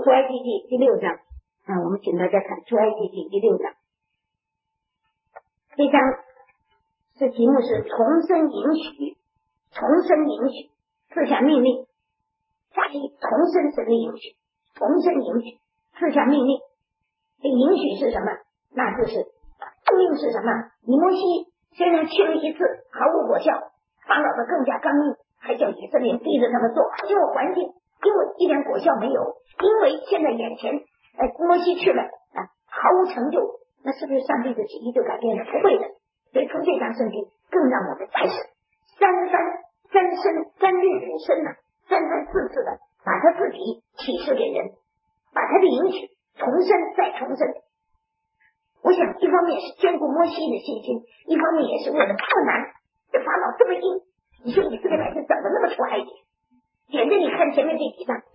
出埃及记第6章我们请大家看出埃及记第6章。这章这题目是重生允许，重生允许4项命令，加以重生神的允许，重生允许4项命令。这允许是什么？那就是命令是什么？你摩西虽然去了一次毫无果效，法老的更加刚硬，还叫以色列逼着他们做，结果环境因为一点果效没有，因为现在眼前摩西去了毫无成就，那是不是上帝的旨意就改变了？不会的。所以从这章圣经更让我们开始三律五申三四次的把他自己启示给人，把他的允许重生再重生。我想一方面是兼顾摩西的信心，一方面也是为了不难。这法老这么硬，你说以色列百姓怎么那么出埃及？简直你看前面这几章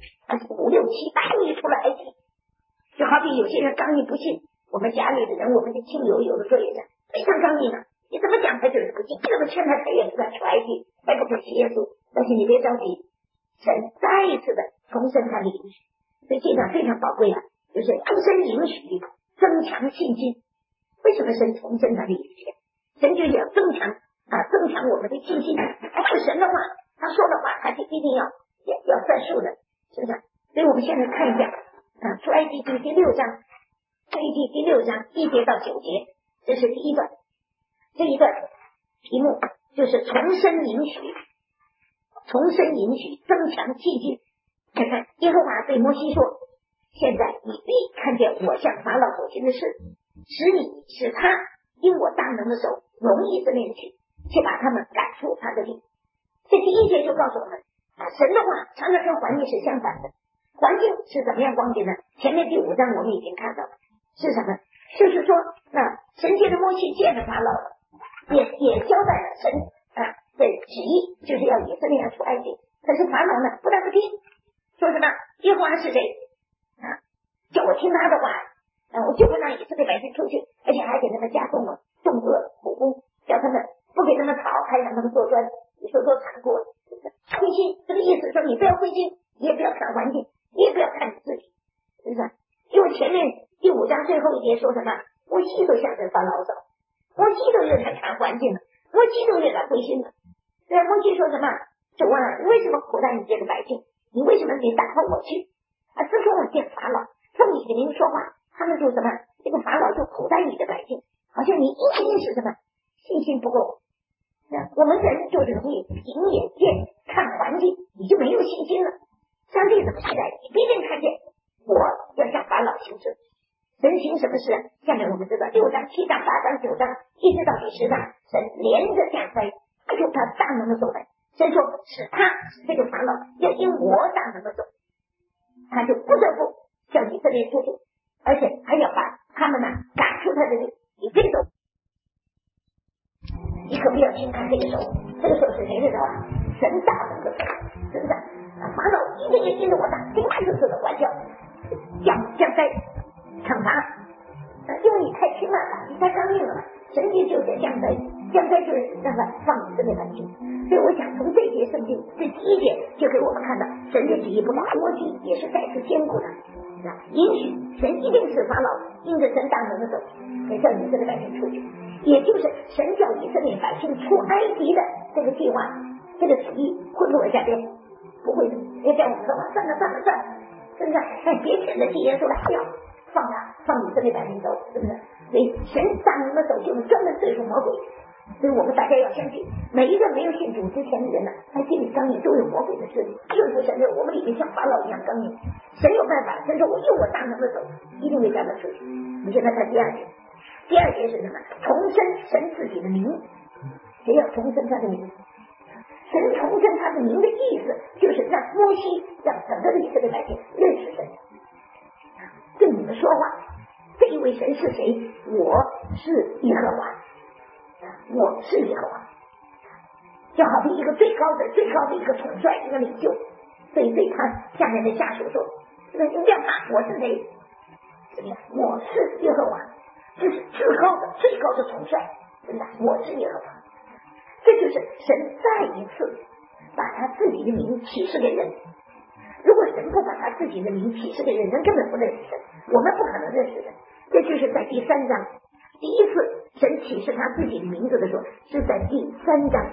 5、6、78你出了埃及。就好比有些人刚硬不信，我们家里的人，我们的亲友有的时候也是非常刚硬你怎么讲他就是不信，你怎么劝他也不敢出埃及，还不肯信耶稣。但是你别着急，神再一次的重生他的允许。所以这章非常宝贵就是重生允许增强信心。为什么神重生他的允许？神就要增强我们的信心。是神的话，他说的话他就一定要算数的，是不是？所以我们现在看一下出埃及记第6章，出埃及记第6章1节到9节，这是第一段。这一段题目就是重生允许，重生允许增强信心。看看耶和华对摩西说，现在你必看见我向法老所行的事，使他因我大能的手容以色列人去，却把他们赶出他的地。这第一节就告诉我们神的话常常跟环境是相反的。环境是怎么样光景呢？前面第5章我们已经看到了，是什么？就是说神借着摩西借着法老也交代了神的旨意，就是要以色列人出埃及。可是法老呢不但不听，说什么耶和华是谁叫我听他的话我就不让以色列百姓出去，而且还给他们加重了重恶苦工，叫他们不给他们草，还让他们做砖。你说多残酷灰心，这个意思说你不要灰心，你也不要看环境，你也不要看你自己，是不是？因为前面第5章最后一节说什么？摩西都向神发牢骚，摩西都有点看环境了，摩西都有点灰心了。摩西说什么？主你为什么苦待你这个百姓？你为什么得打发我去自从我见法老奉你的名说话，他们就什么？这个法老就苦待你的百姓，好像你一心是什么？信心不够。我们人就容易凭眼见看环境，你就没有信心了。上帝怎么期待你？必定看见我要向法老行事。神行什么事下面我们知道6章、7章、8章、9章一直到第10章，神连着降灾，用他大能的手来。神说使这个法老要因我大能的手，他就不得不叫以色列出去，而且还要把他们赶出他的地。你这个手你可不要轻看这个手，这个手是谁的手神大能的手，是不是？法老一定也盯着我打，第3次的管教降灾惩罚，因为你太轻了，你太刚硬了，神就是降灾就是让他放以色列百姓。所以我想从这节圣经这第1节就给我们看到神的旨意不改，摩西也是再次兼顾的允许。神一定是法老因着神大能的手给叫以色列百姓出去，也就是神叫以色列百姓出埃及的这个计划，这个旨意会不会改变？不会的。也叫我们说算了，是不是？别选择寄耶稣来要放以色列百姓走，是不是？所以神大能的手就是专门对付魔鬼。所以我们大家要相信，每一个没有信主之前的人他心里刚硬都有魔鬼的势力，就是不承认我们里面像法老一样刚硬。神有办法，神说我用我大能的手一定会将他出去。你现在看第2节，第2节是什么？重生神自己的名。谁要重生他的名？神重生他的名的意思就是让摩西让整个的以色列百姓认识神，对你们说话，这一位神是谁？我是耶和华，我是耶和华。就好比一个最高的一个统帅，一个领袖，所以对他下面的下属说，你不要怕，我是谁？我是耶和华，这是最高的统帅，我是耶和华。这就是神再一次把他自己的名启示给人。如果神不把他自己的名启示给人，人根本不认识神，我们不可能认识神。这就是在第3章第一次神启示他自己的名字的时候，是在第3章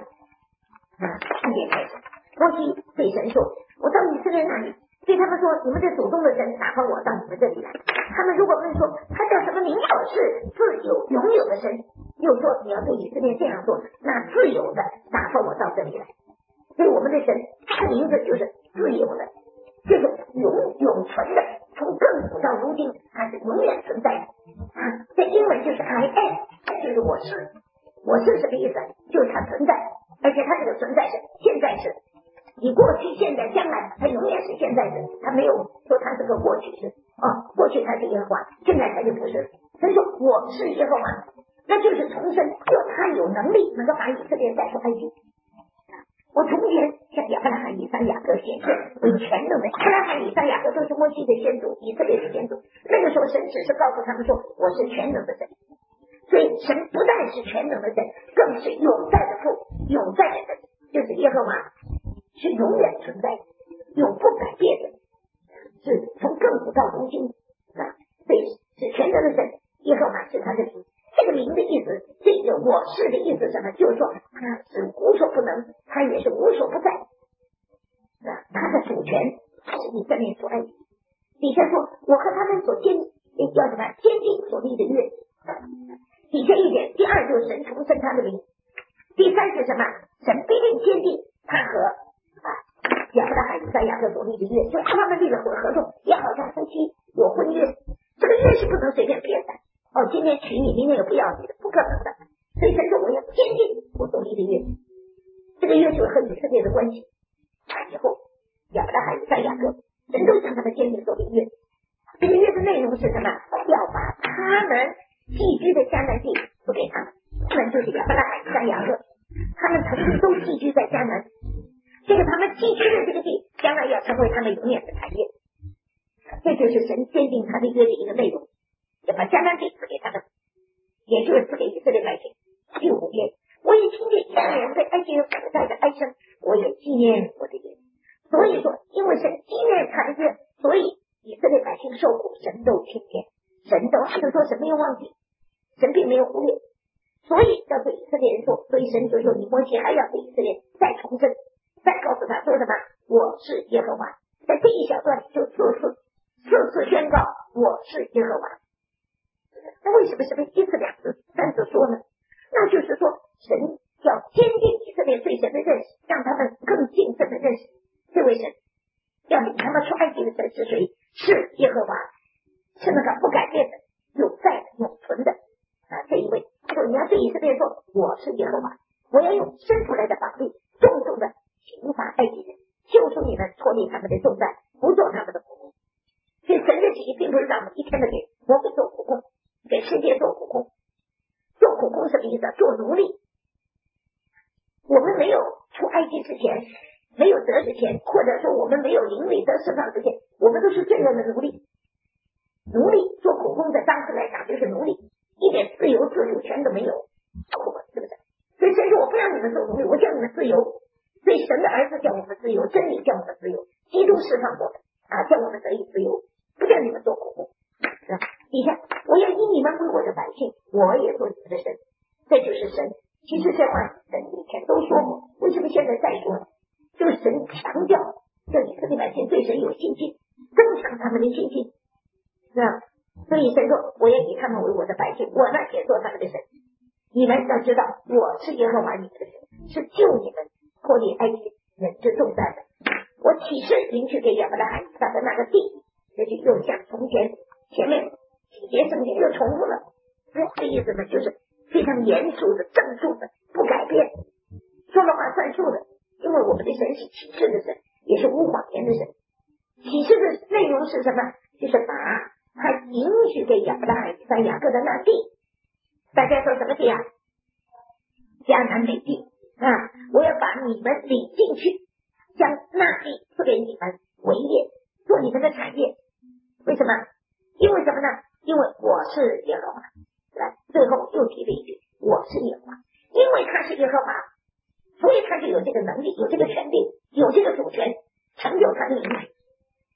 3节开始。摩西对神说，我到以色列那里对他们说，你们的祖宗的神打发我到你们这里来。他们如果问说他叫什么名，我是自由永有的神，又说你要对以色列这样说，那自由的打发我到这里来。所以我们的神他的名字就是自由的，这种永存的，从亘古到如今它是永远存在的这英文就是 I am， 就是我是。我是什么意思？就是它存在，而且它这个存在是现在式，你过去现在将来它永远是现在式，它没有说它是个过去式过去它是耶和华，现在它就不是。所以说我是耶和华，那就是重生，就他有能力能够把以色列带出埃及。我从前向亚伯拉罕、以撒、雅各显现为全能的，亚伯拉罕、以撒、雅各都是摩西的先祖，以色列的先祖。那个时候神只是告诉他们说我是全能的神，所以神不但是全能的神，更是永在的父，永在的神，就是耶和华，是永远存在的，永不改变的，是从亘古到如今所以是全能的神，耶和华是他的名。这个名的意思，这个我是的意思什么？就是说他是无所不能，他也是无所不在他的主权是以色列所爱的。底下说我和他们所坚定所立的约，底下一点。第二就是神重生他的名。第三是什么？神必定坚定他和亚伯拉罕、以撒、雅各所立的约，就他们立了合同，要好像夫妻有婚约，这个约是不能随便变的。今天娶你，明天又不要你的，不可能的。所以神说我要坚定我所立的约，这个约就是和以色列的关系。以后亚伯拉罕、以撒、雅各，神都向他们坚定所立约。这个约的内容是什么？要把他们寄居的迦南地不给他们，他们就是亚伯拉罕、以撒、雅各，他们曾经都寄居在迦南，这个他们寄居的这个地，将来要成为他们永远的产业。这就是神坚定他的约的一个内容，要把迦南地赐给他们，也就是赐给以色列百姓。第5节，我也听见以色列人被埃及人苦待的哀声，我也纪念我的约。所以说因为神纪念他的约，所以以色列百姓受苦，神都听见，神都是说神没有忘记，神并没有忽略，所以要对以色列人说，所以神就说你摩西还要对以色列再重申，再告诉他说什么？我是耶和华。在这一小段就4次宣告我是耶和华。那为什么是1次、2次、3次说呢？那就是说神要坚定以色列对神的认识，让他们更谨慎的认识这位神，要领他们出埃及的神是谁？是耶和华，是那个不改变的、永在的、永存的这一位。你要对以色列说我是耶和华，我要用伸出来的法律重重的刑罚埃及人，救出你们，脱离他们的重担，不做他们的苦工。所以神的旨意并不是让我们一天的给魔鬼做苦工，给世界做苦工。做苦工什么意思？做奴隶。我们没有出埃及之前，没有得之前，或者说我们没有灵里得释放之前，我们都是罪人的奴隶。奴隶做苦工的当时来讲就是奴隶，一点自由自主权都没有，是不是？所以神说我不让你们做奴隶，我叫你们自由。所以神的儿子叫我们自由，真理叫我们自由，基督释放我们叫我们得以自由，不叫你们做苦工。底下我要以你们为我的百姓，我也做你们的神。这就是神。其实这话神以前都说过，为什么现在再说呢？就是神强调这以色列百姓对神有信心，增强他们的信心，是吧？所以神说我要以他们为我的百姓，我呢也做他们的神。你们要知道我是耶和华你们的神，是救你们脱离埃及人之重担的。我启示领取给亚伯拉罕、以撒的那个地，这就又像从前面几节圣经又重复了。这意思呢，就是非常严肃的、正肃的，不改变，说了话算数的。因为我们的神是启示的神，也是无谎言的神。启示的内容是什么？就是把他允许给亚伯拉罕、以撒、雅各的那地，大家说什么地啊？迦南美地我要把你们领进去，将那地赐给你们为业，做你们的产业。为什么？因为什么呢？因为我是耶和华。最后又提了一句我是耶和华，因为他是耶和华，所以他就有这个能力，有这个权利，有这个主权，成就他的应许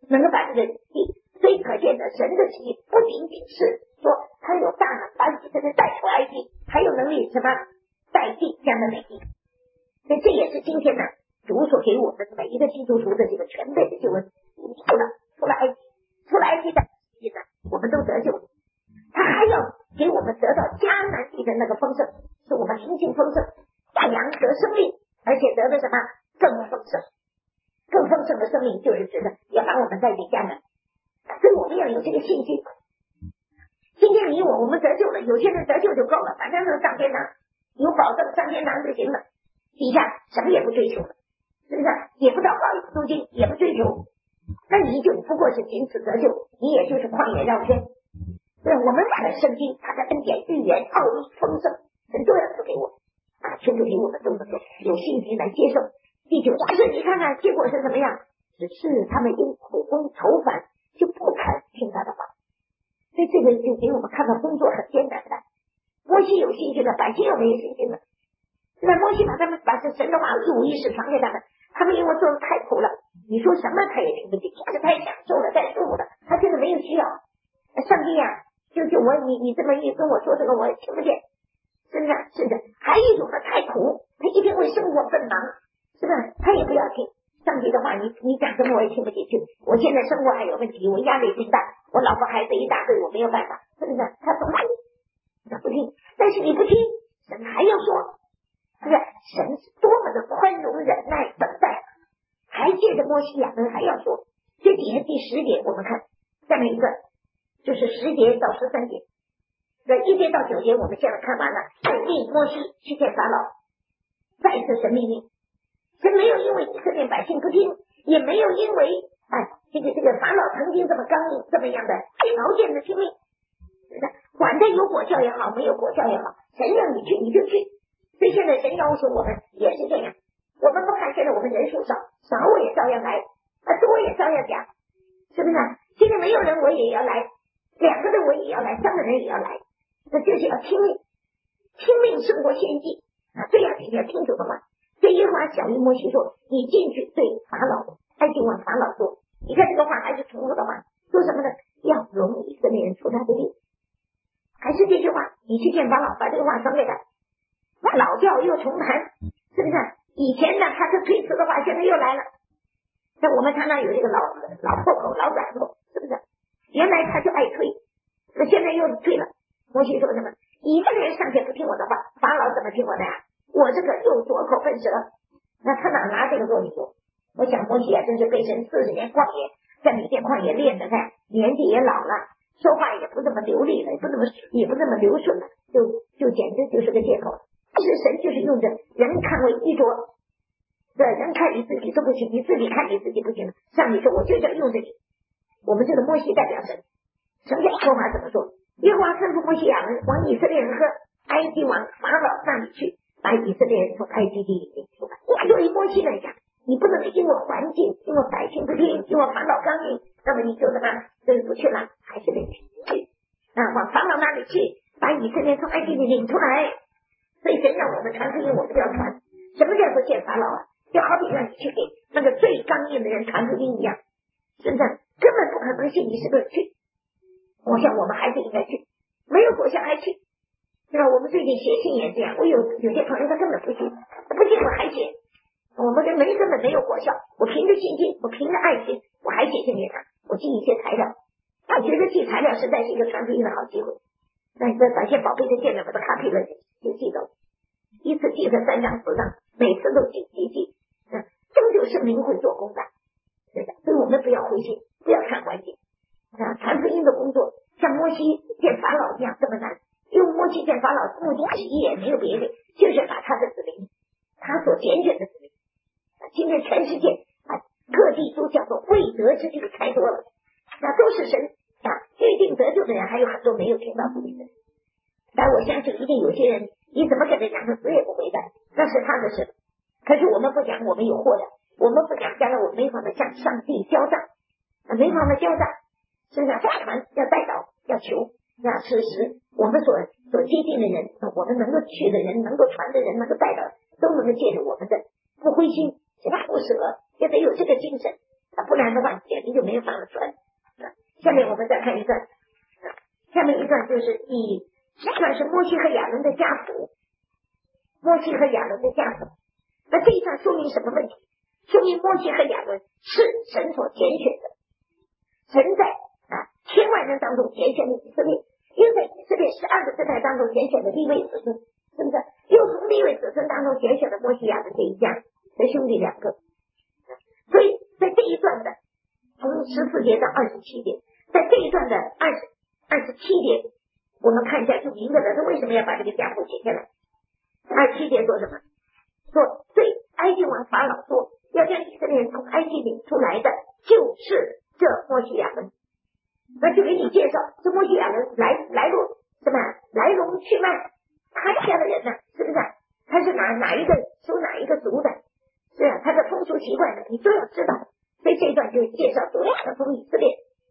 能够把这个地。所以可见的神的旨意不仅仅是说他有大能把以色列带出埃及，还有能力什么带地这样的美地。所以这也是今天呢主所给我们每一个基督徒的这个全备的救恩。出了埃及，出了埃及的意思我们都得救了，他还要给我们得到迦南地的那个丰盛，是我们灵性丰盛，大羊得生命，而且得的什么更丰盛。更丰盛的生命就是指的要把我们带进迦南，所以我们要有这个信心。今天你我们得救了，有些人得救就够了，反正是上天堂，有保证上天堂就行了，底下什么也不追求了，是不是？也不祷告，也不读经，也不追求，那你就不过是仅此得救，你也就是旷野绕圈。对，我们把圣经它的恩典预言奥秘丰盛神都要赐给我啊，求主给我们都能够有信心来接受。第九章，你看看结果是什么样？只是他们因苦功愁烦，就不肯听他的话。所以这个就给我们看到工作很艰难的。摩西有信心了，百姓又没有信心了。那摩西把这神的话一五一十传给他们，他们因为做的太苦了，你说什么他也听不进，听着太享受了，太舒服了，他真的没有需要。上帝啊，就我你这么一跟我说这个我也听不见，是不是？是的。还有一种呢太苦，他一天为生活奔忙，是不是？他也不要听上帝的话，你讲什么我也听不进去。我现在生活还有问题，我压力挺大，我老婆孩子一大堆，我没有办法，是不是？他总他不听，但是你不听，神还要说，是不是？神是多么的宽容忍耐等待，还借着摩西亚人还要说。这底下第10节我们看下面一个就是10节到13节，这1节到9节我们现在看完了。命摩西去见法老，再一次神命令，神没有因为以色列百姓不听，也没有因为这个法老曾经这么刚硬这么样的条件的听命，管他有果效也好，没有果效也好，神让你去你就去。所以现在神要求我们也是这样，我们不看现在我们人数少我也照样来，多也照样讲，是不是？现在没有人我也要来，2个人我也要来，3个人也要来，那就是要听命，听命胜过献祭这样你要听主的话。所以耶和华小谕摩西说，你进去对法老埃及王法老说，你看这个话还是重复的话，说什么呢？要容以色列人出他的地，还是这句话，你去见法老，把这个话传给他，老教又重谈，是不是？以前呢他是推辞的话，现在又来了。那我们常常有这个老破口老软弱，是不是？原来他就爱推，那现在又推了。摩西说什么？以色列人尚且不听我的话，法老怎么听我的呀？我这个又夺口笨舌，那他哪拿这个做理由？我想摩西真是被神40年旷野，在米甸旷野练的，看年纪也老了，说话也不这么流利了，也不这么流顺了，就简直就是个借口。其实神就是用着人看为衣着，对，人看你自己都不行，你自己看你自己不行，上帝说我就要用着你。我们这个摩西代表神，神耶和华怎么说？耶和华吩咐摩西亚人往以色列人和埃及王法老那里去，把以色列人从埃及地里面出来。对于摩西来讲，你不能因为环境，因为百姓不听，因为法老刚硬，那么你就怎么就是不去了，还是得去往法老那里去，把以色列从埃及地领出来。所以神让我们传福音，我们就要传。什么叫做见法老啊？就好比让你去给那个最刚硬的人传福音一样，是不是？根本不可能信你是不是去？我想我们还是应该去，没有果效还去，对吧？我们最近写信也这样，我有些朋友他根本不信我还写，我们根本没有果效，我凭着信心，我凭着爱心，我还写信给他，我寄一些材料，他觉得寄材料实在是一个传福音的好机会。那把些宝贝的见面把它卡片了就寄走，一次寄了3张4张，每次都寄，终究圣灵会做工的，对的。所以我们不要灰心，不要看环境传福音的工作像摩西见法老一样这么难，因为摩西见法老目的之一也没有别的，就是把他的子民，他所拣选的子民，今天全世界各地都叫做未得之地太多了，那都是神预定得救的人，还有很多没有听到福音的人。但我相信一定有些人，你怎么跟他讲，他死也不回答，那是他的事。可是我们不讲我们有祸的，我们不讲将来我们没法的向上帝交账，没法的交账，是不是？发传要带导要求，那此时我们所接近的人，我们能够去的人，能够传的人，能够带导，都能够借着我们的不灰心，不舍，也得有这个精神，不然的话简直情就没有放了出来。下面我们再看一段，下面一段就是这段是摩西和亚伦的家谱，摩西和亚伦的家谱。那这一段说明什么问题？说明摩西和亚伦是神所拣选的，神在千万人当中拣选了以色列，又在以色列12个支派当中拣选了利未子孙，是不是？又从利未子孙当中拣选了摩西亚伦这一家的兄弟2个。所以在这一段的从14节到27节，在这一段的27节，我们看一下就明白了他为什么要把这个家谱写下来。27节说什么？说对埃及王法老说，要将以色列人从埃及领出来的就是这摩西亚伦。那就给你介绍这摩西亚伦来龙去脉，他家的人呢，是不是？他是哪一个属哪一个族的？是啊，他的风俗习惯呢，你都要知道。所以这一段就介绍主要的从以色列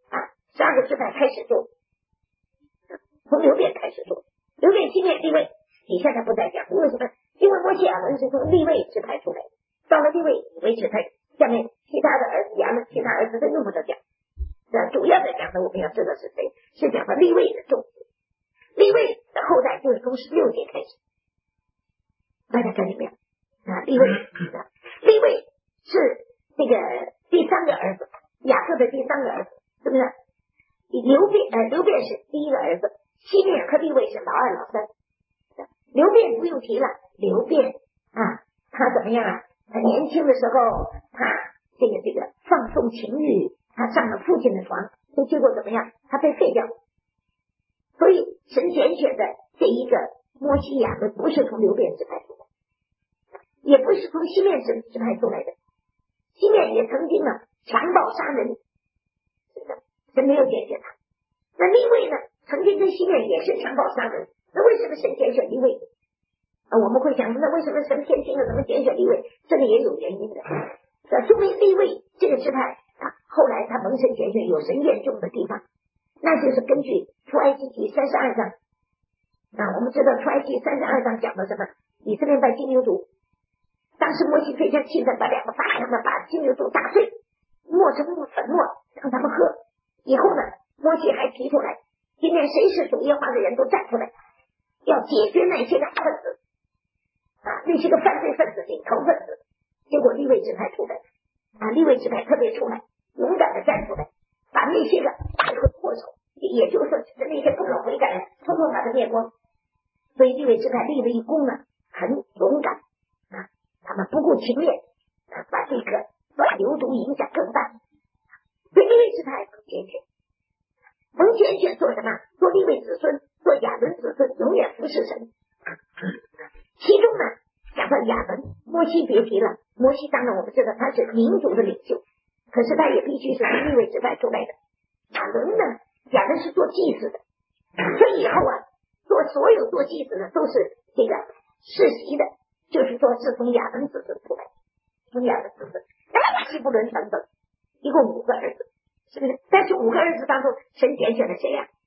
12个支派开始做，从流便开始做，流便西面利未，底下他不再讲，为什么？因为摩西亚伦是从利未支派出来的，到了利未以为支派，下面其他的儿子亚伦其他儿子都用不着讲。主要的讲的我们要知道是谁，是讲的利未的种子，利未的后代就是从16节开始，大家看见没有？利未是这个第3个儿子，雅各的第3个儿子，是不是？流便是第1个儿子，西面和利未是老2老3。流便不用提了，流便他怎么样啊？他年轻的时候，他这个放纵情欲，他上了父亲的床，结果怎么样？他被废掉。所以神拣选的这一个摩西亚伦不是从流便支派出来，也不是从西面支派出来的。西面也曾经强暴杀人，神没有拣选他。那利未呢，曾经跟西面也是强暴杀人，那为什么神拣选利未？我们会想，那为什么神偏心了，怎么拣选利未？这个也有原因的。说明利未这个支派后来他蒙神拣选，有神验中的地方，那就是根据出埃及记32章我们知道出埃及32章讲的什么？以色列拜金牛犊，当时摩西非常气愤，把2个大羊的把金牛犊打碎，磨成粉末让他们喝。以后呢，摩西还提出来，今天谁是主耶和华的人都站出来，要解决那些个分子那些个犯罪分子、领头分子。结果利未支派出来利未支派特别出来，勇敢的站出来，把那些个大恶祸首，也就是说那些不可悔改的，统统把它灭光。所以利未支派立了一功很勇敢他们不顾情面把这个乱流毒影响更大。所以利未支派蒙拣选，蒙拣选做什么？做利未子孙，做亚伦子孙，永远服侍神。其中呢，讲到亚伦，摩西别提了，摩西当然我们知道他是民族的领袖，可是他也必须是从利未支派出来的。亚伦呢，亚伦是做祭司的，所以以后所有做祭司的都是这个世袭的，就是说是从亚伦子孙出来的，从亚伦子孙。希伯伦等等，一共5个儿子，是不是？但是5个儿子当中，神拣选了谁呀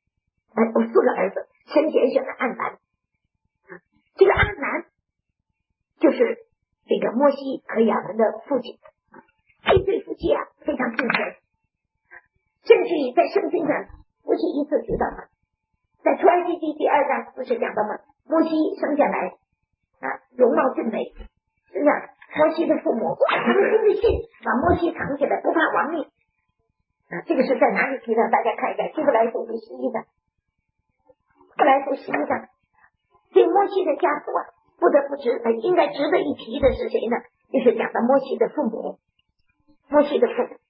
？4个儿子，神拣选了暗兰。这个暗兰就是这个摩西和亚伦的父亲。这对夫妻非常敬虔，甚至于在圣经上不是一次提到吗？在出埃及记第2章不是讲到吗？摩西生下来容貌俊美，是不是？摩西的父母诚心的信，把摩西藏起来，不怕亡命这个是在哪里提到？大家看一下希伯来书第11章，希伯来书11章。对摩西的家族不得不应该值得一提的是谁呢？就是讲到摩西的父母，摩西的父母。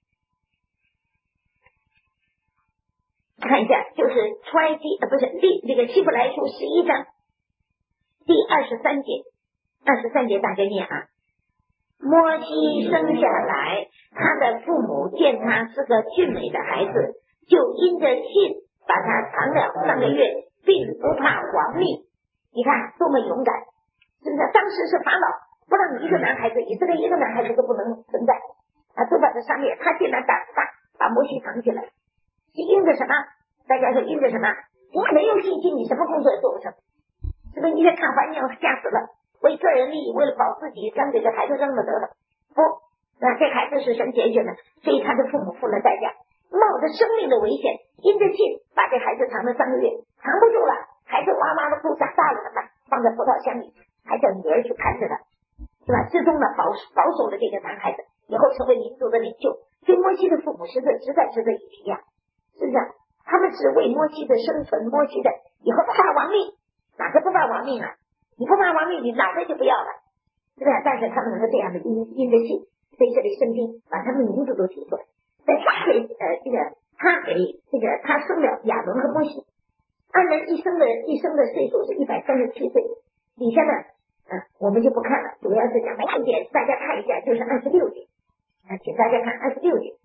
看一下，就是出埃及这个希伯来书11章第23节大家念摩西生下来，他的父母见他是个俊美的孩子，就因着信把他藏了3个月，并不怕亡命。你看多么勇敢，是不是？当时是法老不让一个男孩子，以色列一个男孩子都不能存在都把他杀灭，他竟然胆子大，把摩西藏起来，是因着什么？大家说因着什么？你没有信心，你什么工作也做不成，是不是？你在看环境吓死了，为个人利益，为了保自己，将这个孩子扔了得了。不， 那这孩子是神拣选的，所以他的父母付了代价，冒着生命的危险，因着信把这孩子藏了3个月，藏不住了，孩子哇哇的哭，长大了怎么办？放在葡萄箱里，还叫女儿去看着他，是吧？最终呢保守了这个男孩子，以后成为民族的领袖。所以摩西的父母实在值得一提啊，是不是？他们是为摩西的生存，摩西的以后不怕亡命，哪个不怕亡命啊？你不怕亡命，你脑袋就不要了，是不是？但是他们能够这样的因着信，所以这里圣经把他们名字都提出来。在他给他生了亚伦和摩西，二人一生的岁数是137岁，底下呢我们就不看了，主要是讲2节，大家看一下，就是26节请大家看26节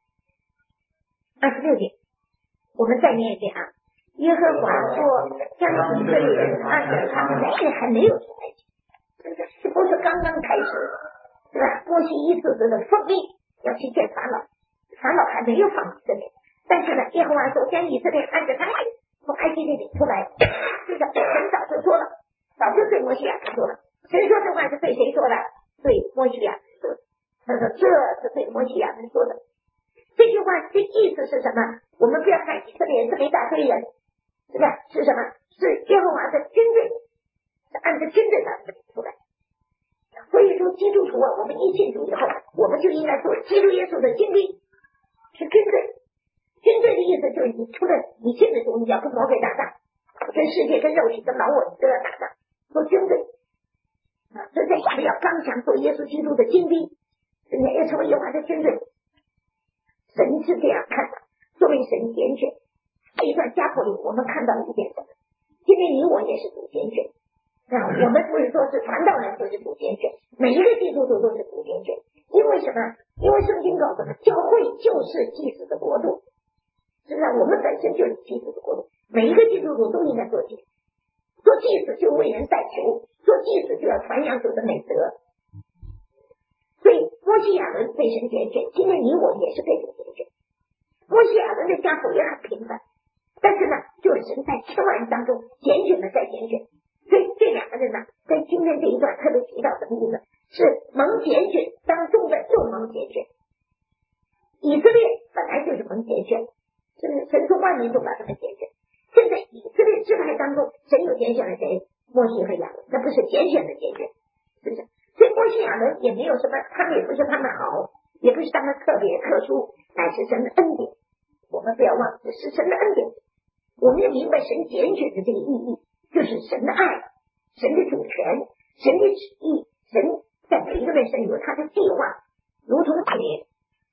，26节我们再念一遍啊。耶和华说，将以色列人按着他们的还没有出来，是不是刚刚开始，是吧？摩西一次次的奉命要去见法老，法老还没有放以色列，但是呢，耶和华说将以色列按着他们从埃及地领出来，这个神早就说了，早就对摩西亚说了。谁说这话是对谁说的？对摩西亚说的。他说这是对摩西亚人说的。这句话的意思是什么？我们不要看以色列这么一大堆人，是吧？是什么？是耶和华的军队，是按着军队把它领出来。所以说基督徒啊，我们一信主以后，我们就应该做基督耶稣的精兵，是军队。军队的意思就是你出了你信的主，你要跟魔鬼打仗，跟世界跟肉体跟老我你都要打仗，做军队啊！所以在下面要刚强，做耶稣基督的精兵，人家要成为耶和华的军队。神是这样看的，作为神拣选。这一段家谱里我们看到了一点什么？今天你我也是主拣选我们不是说是传道人就是主拣选，每一个基督徒都是主拣选。因为什么？因为圣经告诉我们，教会就是祭司的国度，是不是？我们本身就是祭司的国度，每一个基督徒都应该做祭司。做祭司就为人代求，做祭司就要传扬主的美德。所以摩西亚伦被神拣选，今天你我也是被神拣选。摩西亚伦的家谱也很平凡，但是呢，就是神在千万人当中拣选了再拣选。所以这两个人呢，在今天这一段特别提到什么意思？是蒙拣选当中的又蒙拣选。以色列本来就是蒙拣选，是神从万民中把他们拣选。现在以色列支派当中，神又拣选了谁？摩西和亚伦，那不是拣选的拣选，是不是？所以摩西亚伦也没有什么，他们也不是他们好，也不是他们特别特殊，乃是神的恩典。我们不要忘记是神的恩典，我们要明白神拣选的这个意义，就是神的爱，神的主权，神的旨意，神在每一个人身有他的计划，如同铁。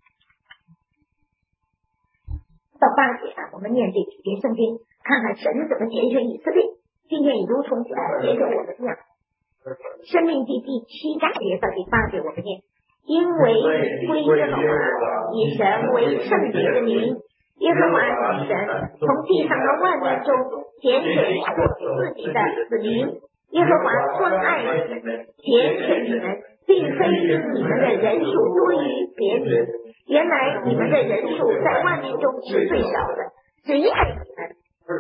到8节我们念这几节圣经，看看神怎么拣选以色列，今天也如同拣选我们一样。申命记第7节到第8节我们念，因为归耶和华，以神为圣洁的名，耶和华是神，从地上的万民中拣选做自己的子民。耶和华专爱你们，拣选你们，并非因你们的人数多于别民，原来你们的人数在万民中是最少的，只因爱你们。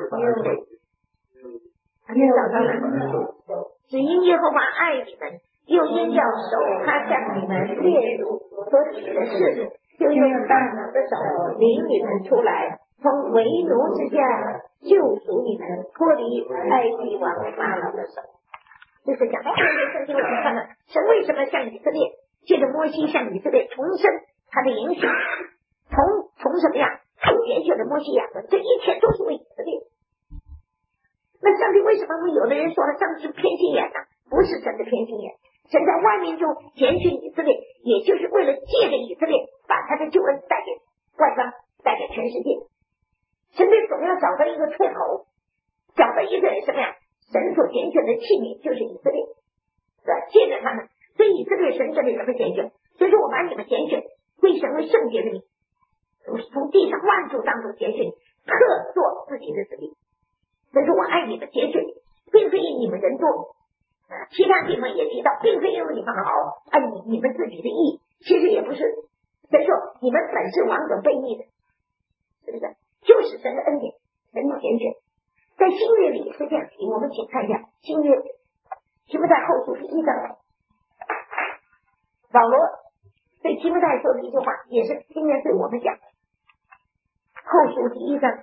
找到了，只因耶和华爱你们，又因要手他向你们列祖所起的事，就用大能的手领你们出来，从为奴之家救赎你们，脱离埃及王法老的手。就是讲到这个圣经，我们看到神为什么向以色列，借着摩西向以色列重申他的影响，从什么呀？受拣选的摩西亚伦，这一切都是为以色列。那上帝为什么会有的人说上帝是偏心眼呢？不是神的偏心眼，神在万民中拣选以色列，也就是为了借着以色列把他的救恩带给外邦，带给全世界。神队总要找到一个出口，找到一个什么呀？神所拣选的器皿就是以色列，是吧？借着他们，所以以色列神这里怎么拣选？所以说我把你们拣选，归神为圣洁的名，从地上万族当中拣选你，特做自己的子民。所以说我爱你们，拣选你，并非因你们人多，其他地方也提到，并非因为你们好，按你们自己的意，其实也不是。所以说你们本是王者悖逆的，是不是？就是神的恩典，神的拣选。在新约里也是这样提，我们请看一下新约提摩太后书是1章，保罗对提摩太说的一句话，也是今天对我们讲的。后书第1章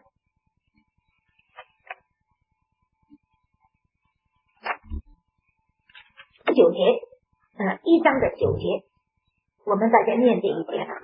9节，1章的9节，我们大家念这一节啊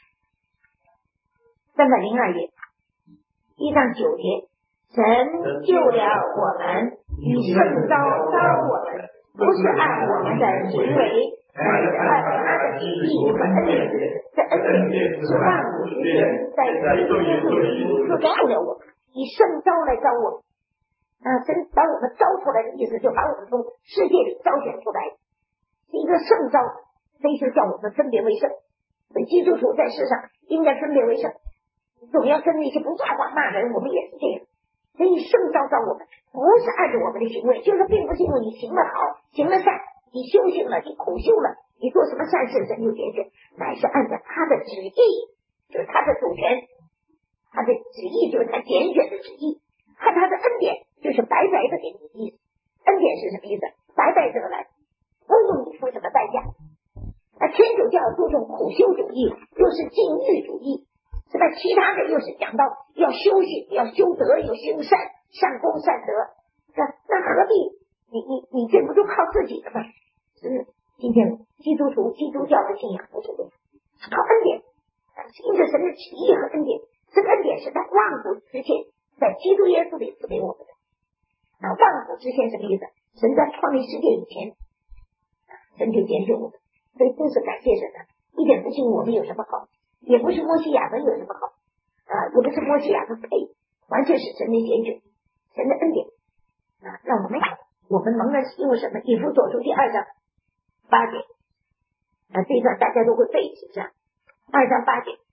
，302页，1章9节，神救了我们，以圣召我们，不是按我们的行为，乃是按他的旨意和恩典。这恩典是万古之前在基督耶稣里所召了我们，以圣召来召我们。神把我们招出来的意思，就把我们从世界里招选出来，是一个圣召，所以就叫我们分别为圣。所以基督徒在世上应该分别为圣，总要跟那些不说话骂人，我们也是这样。所以圣召我们，不是按照我们的行为，就是并不是因为你行得好，行得善，你修行了，你苦修了，你做什么善事神就拣选，乃是按照他的旨意，就是他的主权，他的旨意就是他拣选的旨意，和他的恩典就是白白的给你的意思。恩典是什么意思？白白得来，不用你付什么代价。天主教注重苦修主义，又是禁欲主义，是吧？其他的又是讲到要修行，要修德，要行善，善功善德，那何必你这不就靠自己的吗？是今天基督徒基督教的信仰不是的，是靠恩典，因着神的旨意和恩典。这个恩典是在万古之前在基督耶稣里赐给我们的。万古之前什么意思？神在创立世界以前，神就拣选我们，所以真是感谢神的，一点不是我们有什么好，也不是摩西亚文有什么好也不是摩西亚文配，完全是神的拣选，神的恩典让我们蒙恩是因为什么？以弗所书第2章8节这一段大家都会背，是不是？2章8节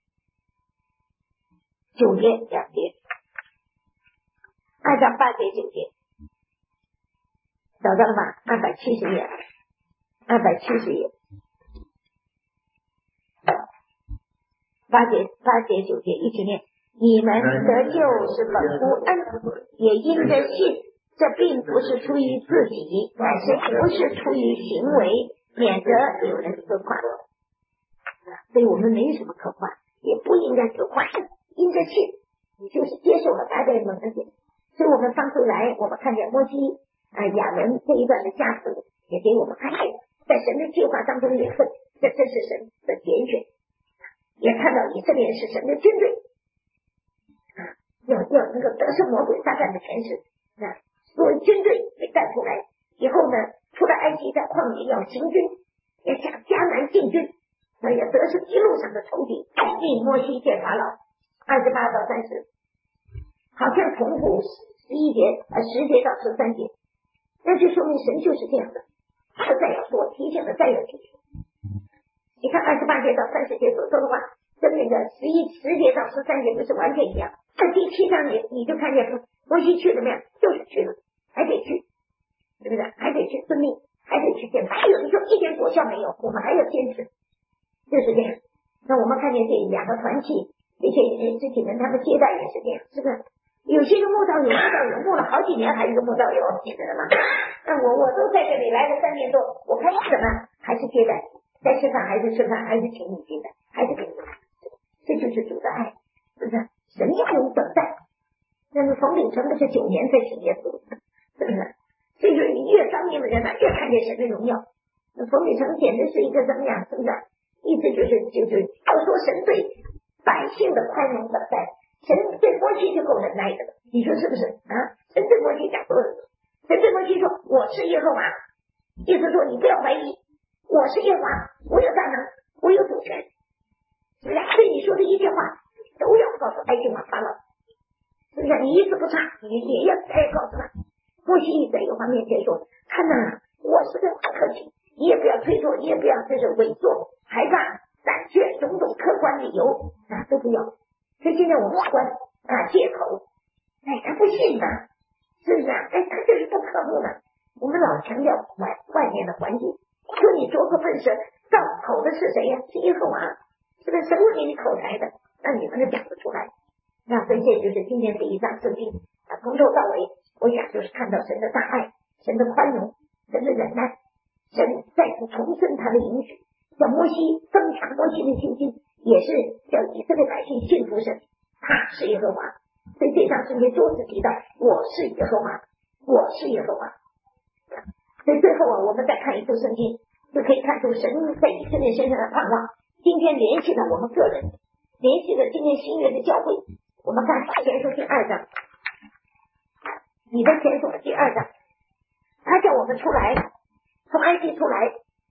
9节2节，2章8节9节，找到了吗？270页，270页，8节9节一起念。你们得救是本乎恩，也因着信，这并不是出于自己，乃是不是出于行为，免得有人自夸。所以我们没什么可夸，也不应该可夸，因着信，你就是接受了白白蒙恩典。所以我们当初来，我们看见摩西亚伦这一段的家谱，也给我们看见，在神的计划当中也是，这是神的拣选，也看到以色列是神的军队要能够得胜魔鬼撒旦的权势作为军队被带出来以后呢，出了埃及，在旷野要行军，要向迦南进军，要得胜一路上的仇敌，令摩西见法老28到30，好像重复10节到13节，那就说明神就是这样的，他再要说提醒的再要提醒。你看28节到30节所说的话，跟那个10节到13节不是完全一样。在第7章你就看见摩西去了没有？就是去了，还得去，对不对？还得去遵命，还得去见他。有的时候一点果效没有，我们还要坚持，就是这样。那我们看见这2个团契，这几人他们接待也是这样，是不是？有些个慕道友慕了好几年，还有一个慕道友，记得了吗？那我都在这里来了3年多，我看什么还是接待，在吃饭还是吃饭，还是请你接待，还是给你来，这就是主的爱，是不是？神要有等待，但是冯秉成的是9年才信耶稣，是不是？所以说你越当面的人越看见神的荣耀。那冯秉成简直是一个怎么样？是不是？意思就是要说神对百姓的宽容等待，神对摩西就够忍耐的了，你说是不是神对摩西讲多少次？神对摩西说我是耶和华，意思说你不要怀疑，我是耶和华，我有大能，我有主权，是不是？对你说的一句话都要告诉埃及王法老，是不是？你一字不差，你也要告诉他。摩西在耶和华面前说，看哪，我是个大客气，你也不要推脱，你也不要伪作害怕胆怯种种客观理由都不要。所以现在我们关借口他不信是不是他就是不可慕呢。我们老强调外面的环境，说你着个粪舌造口的是谁呀？是耶和华，是不是？神会给你口才的，让你们都讲得出来。那所以这就是今天这一章圣经从头到尾，我想就是看到神的大爱，神的宽容，神的忍耐，神再次重申他的应许，叫摩西增强摩西西的信心也是叫以色列百姓信服神，他是耶和华。所以这张圣经多次提到我是耶和华，我是耶和华。所以最后我们再看一部圣经，就可以看出神在以色列身上的盼望。今天联系了我们个人，联系了今天新约的教会。我们看前书第2章，你的前书第2章，他叫我们出来，从埃及出来，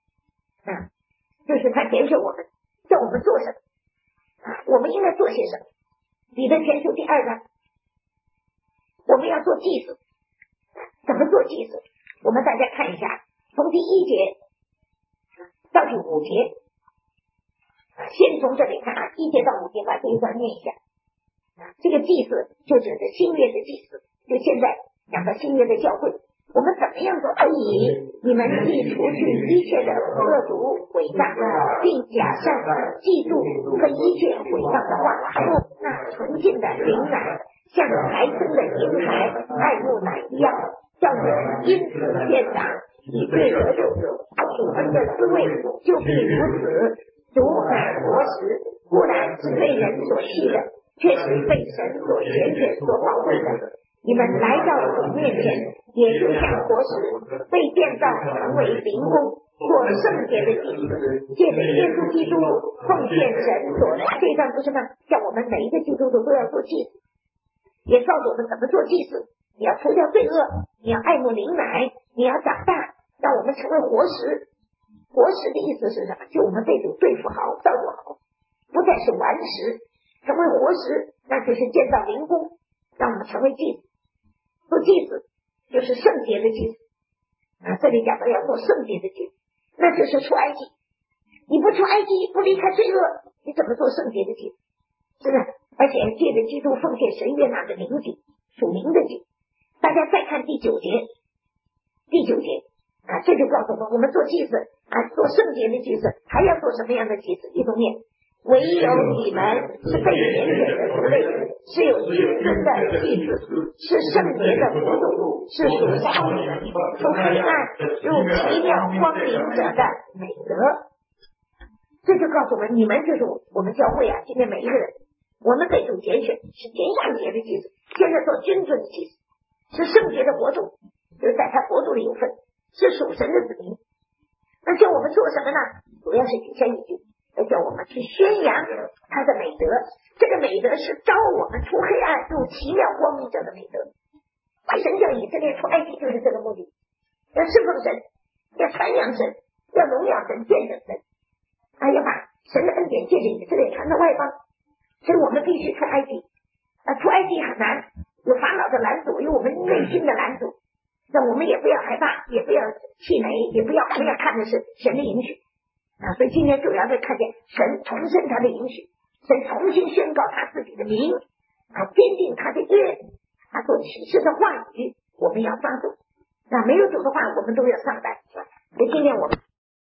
就是他拣选我们，叫我们做什么，我们应该做些什么。你的前书第2章，我们要做祭司，怎么做祭司？我们大家看一下，从第1节到第5节，先从这里看1节到5节，把这一段念一下。这个祭司就指的新约的祭司，就现在讲到新约的教会，我们怎么样做？所以你们既除去一切的恶毒伪诈，并假善嫉妒和一切伪荡的话，那纯净的灵奶，像孩生的婴孩爱慕奶一样，叫你们因此渐长，以致得救主恩的滋味，就必如此。主乃活石，固然是被人所弃的，却是被神所拣选所宝贵的。你们来到主面前，也就像活石被建造成为灵宫，做圣洁的祭司，借着耶稣基督奉献神所来。这张不是吗？叫我们每一个基督徒都要做祭司，也告诉我们怎么做祭司。你要除掉罪恶，你要爱慕灵奶，你要长大，让我们成为活石。活石的意思是什么？就我们被主对付好，照顾好，不再是顽石，成为活石，那就是建造灵宫，让我们成为祭司。做祭司就是圣洁的祭司这里讲的要做圣洁的祭司，那就是出埃及。你不出埃及，不离开罪恶，你怎么做圣洁的祭司？是不是？而且借着基督奉献神悦纳的灵祭，属灵的祭。大家再看第9节，这就告诉我们做祭司做圣洁的祭司，还要做什么样的祭司？一方面，唯有你们是被拣选的族类，是有君尊的祭司，是圣洁的国度，是属光明的，从黑暗入奇妙光明者的美德。这就告诉我们，你们就是我们教会今天每一个人，我们被主拣选，是圣洁的祭司，现在做君尊的祭司，是圣洁的国度，就是在他国度里有份，是属神的子民。那叫我们做什么呢？主要是底下一句，要叫我们去宣扬他的美德。这个美德是招我们出黑暗入奇妙光明者的美德。神叫以色列出埃及就是这个目的，要侍奉神，要传扬神，要荣耀神，见证神，要把神的恩典借着以色列传到外邦。所以我们必须出埃及出埃及很难，有法老的拦阻，有我们内心的拦阻。那我们也不要害怕，也不要气馁，也不要，我们要看的是神的应许所以今天主要是看见神重申他的应许，神重新宣告他自己的名坚定他的约所启示的话语，我们要抓住没有主的话，我们都要上当。所以今天我们